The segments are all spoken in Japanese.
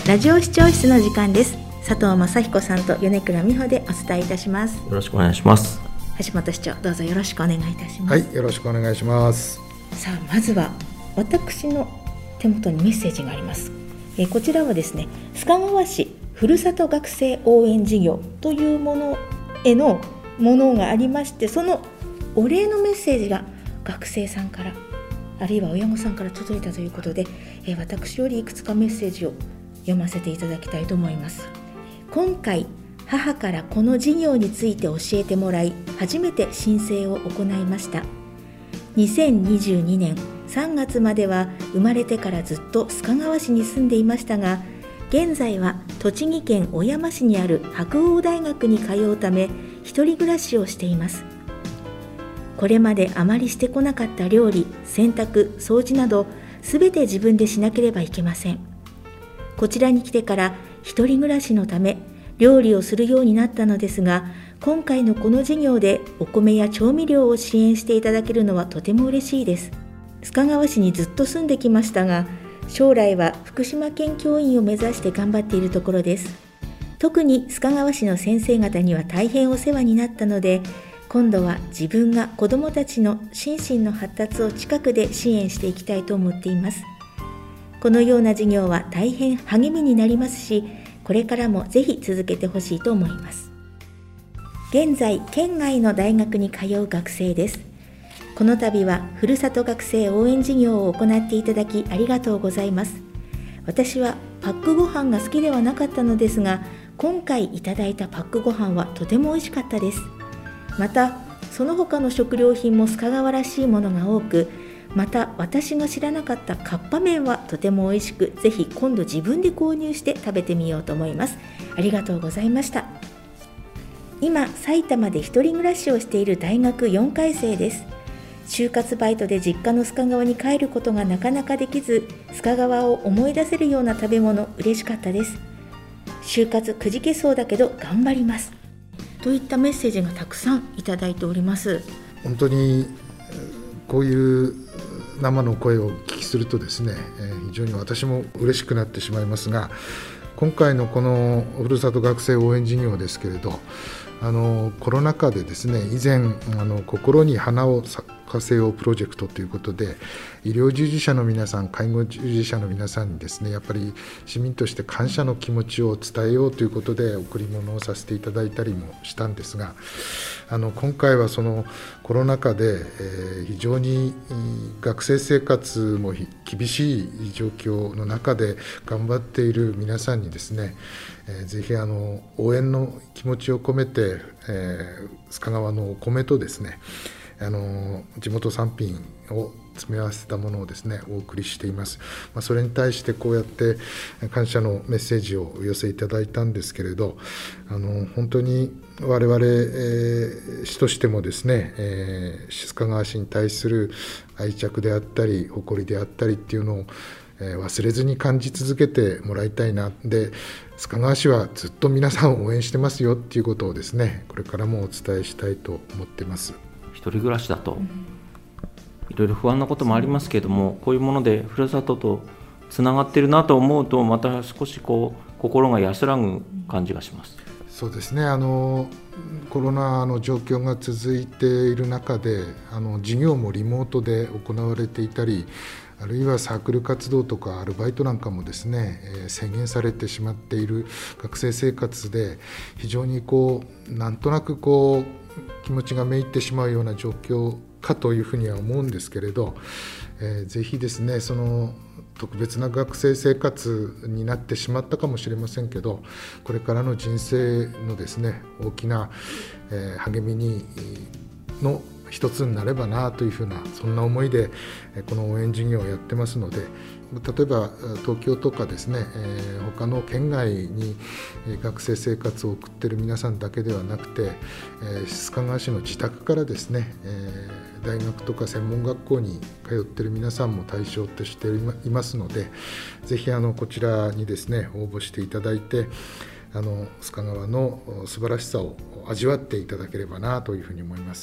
ラジオ視聴室の時間です。佐藤正彦さんと米倉美穂でお伝えいたします。 よろしくお願いします。 橋本市長、どうぞよろしくお願いいたします。 はい、よろしくお願いします。 さあ、まずは私の手元にメッセージがあります。こちらはですね、須賀川市ふるさと学生応援事業というものへのものがありまして、そのお礼のメッセージが学生さんから、あるいは親御さんから届いたということで、私よりいくつかメッセージを読ませていただきたいと思います。今回母からこの事業について教えてもらい、初めて申請を行いました。2022年3月までは生まれてからずっと須賀川市に住んでいましたが、現在は栃木県小山市にある白鴎大学に通うため一人暮らしをしています。これまであまりしてこなかった料理、洗濯、掃除などすべて自分でしなければいけません。こちらに来てから一人暮らしのため料理をするようになったのですが、今回のこの事業でお米や調味料を支援していただけるのはとても嬉しいです。須賀川市にずっと住んできましたが、将来は福島県教員を目指して頑張っているところです。特に須賀川市の先生方には大変お世話になったので、今度は自分が子どもたちの心身の発達を近くで支援していきたいと思っています。このような事業は大変励みになりますし、これからもぜひ続けてほしいと思います。現在、県外の大学に通う学生です。この度はふるさと学生応援事業を行っていただきありがとうございます。私はパックご飯が好きではなかったのですが、今回いただいたパックご飯はとても美味しかったです。また、その他の食料品も須賀川らしいものが多く、また私が知らなかったカッパ麺はとても美味しく、ぜひ今度自分で購入して食べてみようと思います。ありがとうございました。今、埼玉で一人暮らしをしている大学4回生です。就活バイトで実家の須賀川に帰ることがなかなかできず、須賀川を思い出せるような食べ物、嬉しかったです。就活くじけそうだけど頑張ります。といったメッセージがたくさんいただいております。 本当にこういう生の声をお聞きするとですね、非常に私も嬉しくなってしまいますが、今回のこのふるさと学生応援事業ですけれど、コロナ禍でですね、以前心に花を咲かせようプロジェクトということで、医療従事者の皆さん、介護従事者の皆さんにですね、やっぱり市民として感謝の気持ちを伝えようということで贈り物をさせていただいたりもしたんですが、今回はそのコロナ禍で、非常に学生生活も厳しい状況の中で頑張っている皆さんにですね、ぜひ応援の気持ちを込めて、須賀川のお米とですね、地元産品を詰め合わせたものをですね、お送りしています。それに対してこうやって感謝のメッセージをお寄せいただいたんですけれど、本当に我々、市としてもですね、須賀川市に対する愛着であったり誇りであったりっていうのを忘れずに感じ続けてもらいたいな。で、須賀川市はずっと皆さんを応援してますよっていうことをですね、これからもお伝えしたいと思ってます。 一人暮らしだといろいろ不安なこともありますけれども、こういうものでふるさととつながってるなと思うと、また少し心が安らぐ感じがします。 そうですね、コロナの状況が続いている中で、授業もリモートで行われていたり、あるいはサークル活動とかアルバイトなんかもですね、制限されてしまっている学生生活で、非常になんとなく気持ちがめいってしまうような状況かというふうには思うんですけれど、ぜひですね、その特別な学生生活になってしまったかもしれませんけど、これからの人生のですね、大きな、励みの一つになればなというふうな、そんな思いでこの応援事業をやってますので、例えば東京とかですね、他の県外に学生生活を送っている皆さんだけではなくて、須賀川市の自宅からですね、大学とか専門学校に通っている皆さんも対象としていますので、ぜひこちらにですね、応募していただいて、須賀川の素晴らしさを味わっていただければなというふうに思います。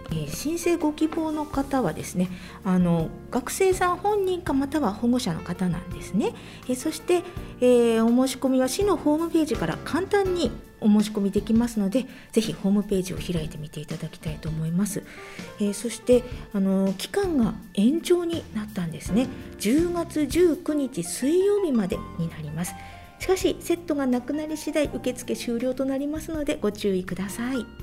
申請ご希望の方はですね、学生さん本人かまたは保護者の方なんですね。そして、お申し込みは市のホームページから簡単にお申し込みできますので、ぜひホームページを開いてみていただきたいと思います。そして期間が延長になったんですね。10月19日水曜日までになります。しかしセットがなくなり次第受付終了となりますのでご注意ください。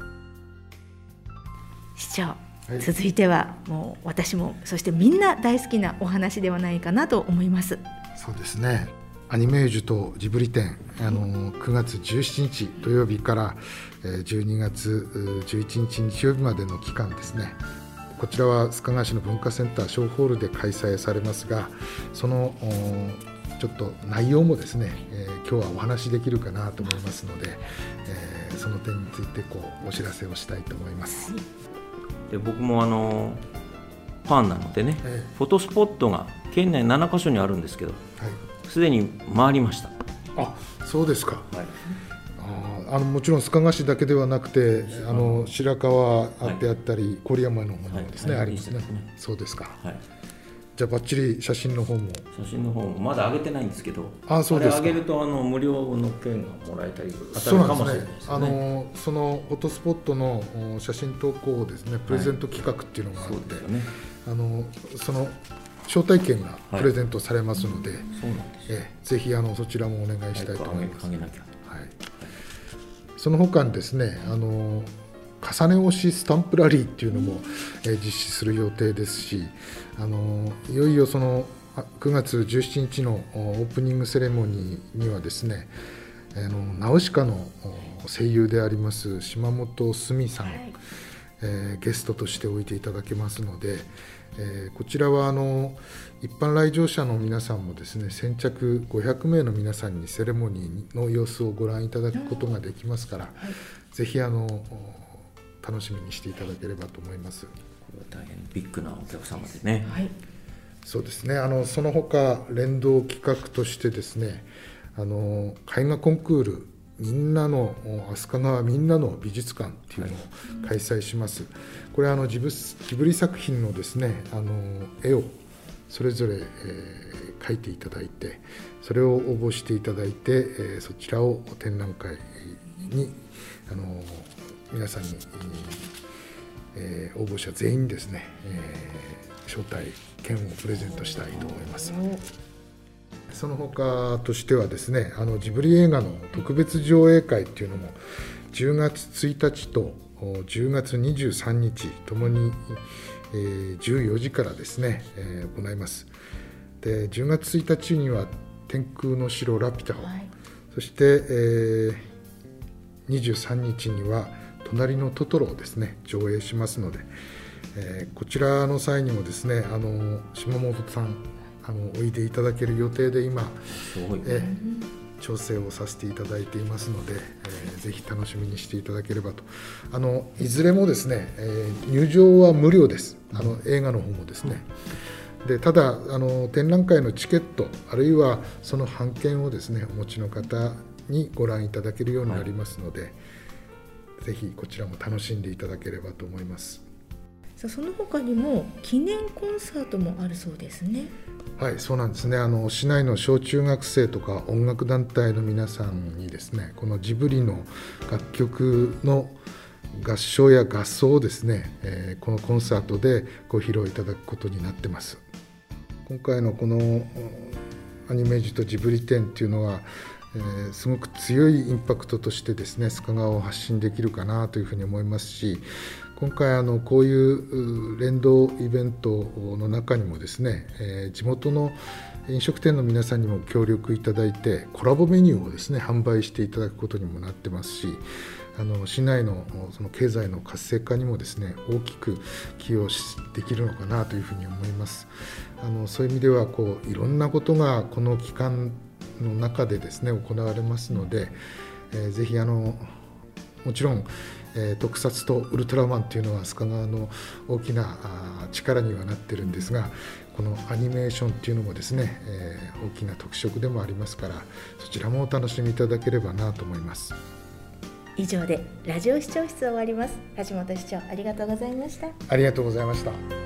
市長、続いてはもう私もそしてみんな大好きなお話ではないかなと思います。 そうですね、アニメージュとジブリ展、9月17日土曜日から12月11日日曜日までの期間ですね。こちらは須賀川市の文化センター小ホールで開催されますが、そのちょっと内容もですね、今日はお話しできるかなと思いますので、その点についてお知らせをしたいと思います。 で僕もファンなのでね、フォトスポットが県内7カ所にあるんですけど、すでに回りました。 あ、そうですか。もちろん須賀川市だけではなくて、白川であったり、郡山のものですね、ありますね。そうですか。じゃあバッチリ写真の方もまだ上げてないんですけど、 そうですか。 あれ上げると無料の券がもらえたり当たるかもしれないですね。そのフォトスポットの写真投稿をですね、プレゼント企画っていうのがあって、その招待券がプレゼントされますので、ぜひそちらもお願いしたいと思います。その他にですね、重ね押しスタンプラリーっていうのも実施する予定ですし、いよいよその9月17日のオープニングセレモニーにはですね、ナウシカの声優であります島本すみさん、ゲストとしておいていただけますので、こちらは一般来場者の皆さんもですね、先着500名の皆さんにセレモニーの様子をご覧いただくことができますから、ぜひ楽しみにしていただければと思います。これは大変ビッグなお客様でね。 そうですね。その他連動企画としてですね、絵画コンクール飛鳥川みんなの美術館っていうのを開催します。これはジブリ作品のですね、絵をそれぞれ描いていただいて、それを応募していただいて、そちらを展覧会に皆さんに、応募者全員ですね、招待券をプレゼントしたいと思います。その他としてはですね、ジブリ映画の特別上映会っていうのも10月1日と10月23日ともに14時からですね、行います。で、10月1日には天空の城ラピュタを、そして23日には隣のトトロをですね上映しますので、こちらの際にもですね、島本さんおいでいただける予定で今、調整をさせていただいていますので、ぜひ楽しみにしていただければと。いずれもですね、入場は無料です。映画の方もですね。で、ただ展覧会のチケットあるいはその半券をですねお持ちの方にご覧いただけるようになりますので、ぜひこちらも楽しんでいただければと思います。 その他にも記念コンサートもあるそうですね。 はい、そうなんですね。市内の小中学生とか音楽団体の皆さんにですね、このジブリの楽曲の合唱や合奏をですね、このコンサートでご披露いただくことになってます。今回のこのアニメージュとジブリ展っていうのは、すごく強いインパクトとしてですね須賀川を発信できるかなというふうに思いますし、今回こういう連動イベントの中にもですね、地元の飲食店の皆さんにも協力いただいてコラボメニューをですね販売していただくことにもなってますし、市内のその経済の活性化にもですね大きく寄与できるのかなというふうに思います。そういう意味ではいろんなことがこの期間の中でですね行われますので、ぜひもちろん、特撮とウルトラマンというのは須賀川の大きな力にはなってるんですが、このアニメーションっていうのもですね、大きな特色でもありますから、そちらもお楽しみいただければなと思います。 以上でラジオ視聴室を終わります。橋本市長、ありがとうございました。 ありがとうございました。